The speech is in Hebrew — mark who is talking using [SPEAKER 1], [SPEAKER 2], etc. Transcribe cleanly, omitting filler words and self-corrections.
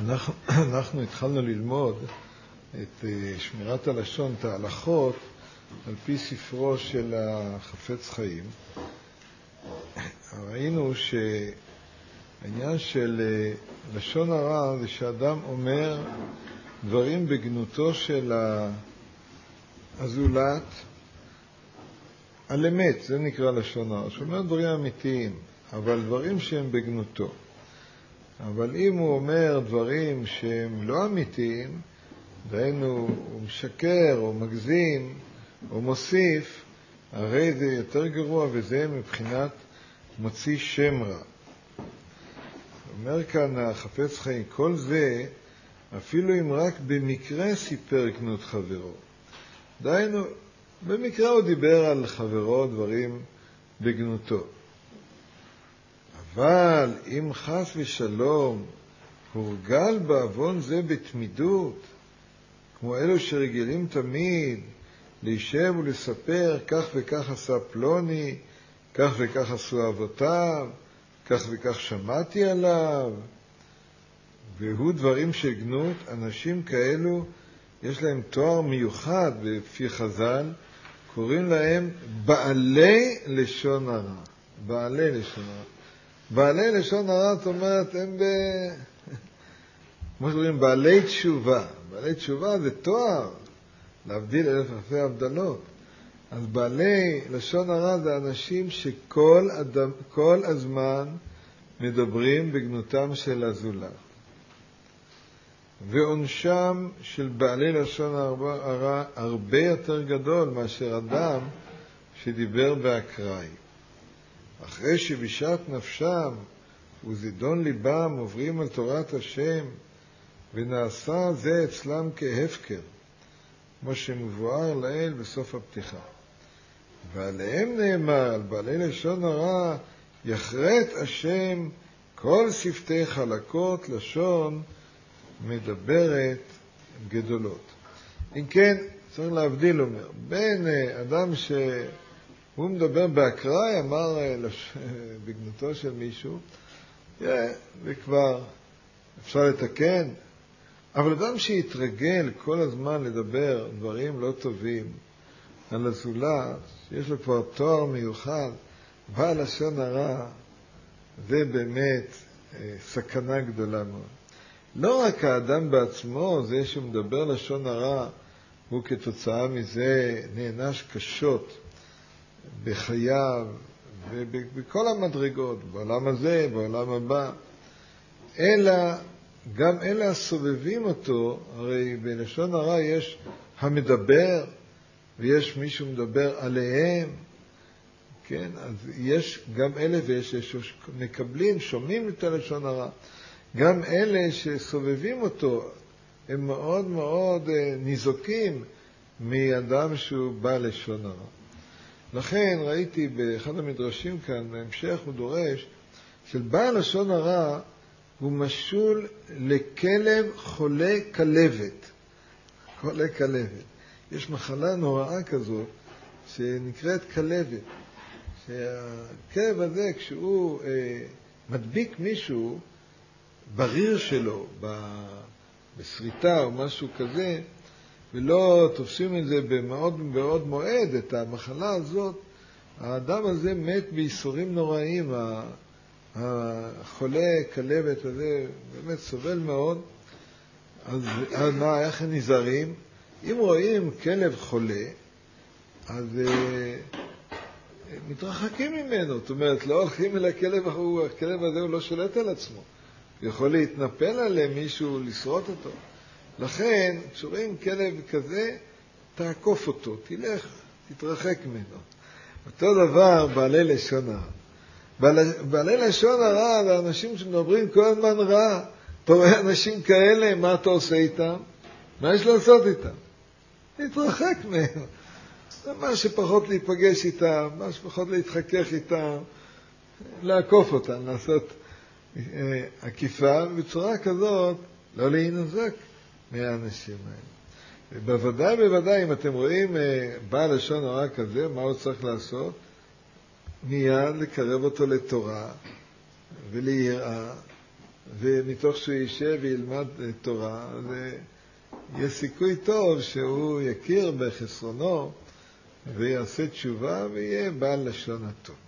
[SPEAKER 1] אנחנו התחלנו ללמוד את שמירת הלשון, את ההלכות, על פי ספרו של החפץ חיים. ראינו שהעניין של לשון הרע זה שאדם אומר דברים בגנותו של הזולת על אמת, זה נקרא לשון הרע. שאומר דברים אמיתיים, אבל דברים שהם בגנותו. אבל אם הוא אומר דברים שהם לא אמיתיים, דהיינו הוא משקר או מגזים או מוסיף, הרי זה יותר גרוע, וזה מבחינת מוציא שם רע. אומר כאן החפץ חיים, כל זה אפילו אם רק במקרה סיפר גנות חברו. דהיינו, במקרה הוא דיבר על חברו דברים בגנותו. אבל אם חס ושלום הורגל בעוון זה בתמידות, כמו אלו שרגילים תמיד להישב ולספר כך וכך עשה פלוני, כך וכך עשו אבותיו, כך וכך שמעתי עליו, והוא דברים של גנות, אנשים כאלו יש להם תואר מיוחד בפי חז"ל, קוראים להם בעלי לשון הרע. בעלי לשון הרע. בעלי לשון הרע, זאת אומרת, הם כמו שאומרים, בעלי תשובה. בעלי תשובה זה תואר, להבדיל אלף אלפי הבדלות. אז בעלי לשון הרע זה אנשים שכל הזמן מדברים בגנותם של הזולת. ועונשם של בעלי לשון הרע הרבה יותר גדול מאשר אדם שדיבר באקראי. אחרי שבשעת נפשם וזידון ליבם עוברים על תורת השם, ונעשה זה אצלם כהפקר, כמו שמבואר לעיל בסוף הפתיחה. ועליהם נאמר, על בעלי לשון הרע, יחרט השם כל שפתי חלקות לשון מדברת גדולות. אם כן, צריך להבדיל, אומר, בין אדם שהוא מדבר באקראי, אמר בגנותו של מישהו, וכבר אפשר לתקן, אבל אדם שיתרגל כל הזמן לדבר דברים לא טובים על הזולת, שיש לו כבר תואר מיוחד, בעל לשון הרע, זה באמת סכנה גדולה מאוד. לא רק האדם בעצמו, זה שמדבר לשון הרע, הוא כתוצאה מזה נענש קשות בחייו ובכל המדרגות, בעולם הזה, בעולם הבא, אלא גם אלה הסובבים אותו, הרי בלשון הרע יש המדבר ויש מישהו מדבר עליהם, כן? אז יש גם אלה ויש שמקבלים, שומעים את הלשון הרע. גם אלה שסובבים אותו הם מאוד מאוד ניזוקים מאדם שהוא בא לשון הרע. לכן ראיתי באחד המדרשים כאן, בהמשך הוא דורש, של בעל לשון הרע הוא משול לכלב חולה כלבת. חולה כלבת. יש מחלה נוראה כזאת שנקראת כלבת. שהכלב הזה כשהוא מדביק מישהו בריר שלו, בסריטה או משהו כזה, ולא תופסים את זה בעוד מועד, את המחלה הזאת, האדם הזה מת בייסורים נוראים. החולה כלבת הזה באמת סובל מאוד. אז מה, איך הם נזהרים? אם רואים כלב חולה, אז מתרחקים ממנו. זאת אומרת, לא הולכים אל הכלב הזה הוא לא שולט על עצמו. הוא יכול להתנפל עליהם מישהו, לשרוט אותו. לכן, כשרואים כלב כזה, תעקוף אותו, תלך, תתרחק ממנו. אותו דבר בעלי לשון הרע. בעלי לשון הרע זה אנשים שמדברים כל הזמן רע. אתה רואה אנשים כאלה, מה אתה עושה איתם? מה יש לעשות איתם? להתרחק מהם. מה שפחות להיפגש איתם, מה שפחות להתחכך איתם, לעקוף אותם, לעשות עקיפה, ובצורה כזאת לא להינזק מהאנשים האלה. ובוודאי, אם אתם רואים בעל לשון הרע כזה, מה הוא צריך לעשות? מיד לקרב אותו לתורה וליראה ומתוך שהוא יישב וילמד תורה, יש סיכוי טוב שהוא יכיר בחסרונו ויעשה תשובה ויהיה בעל לשון הטוב.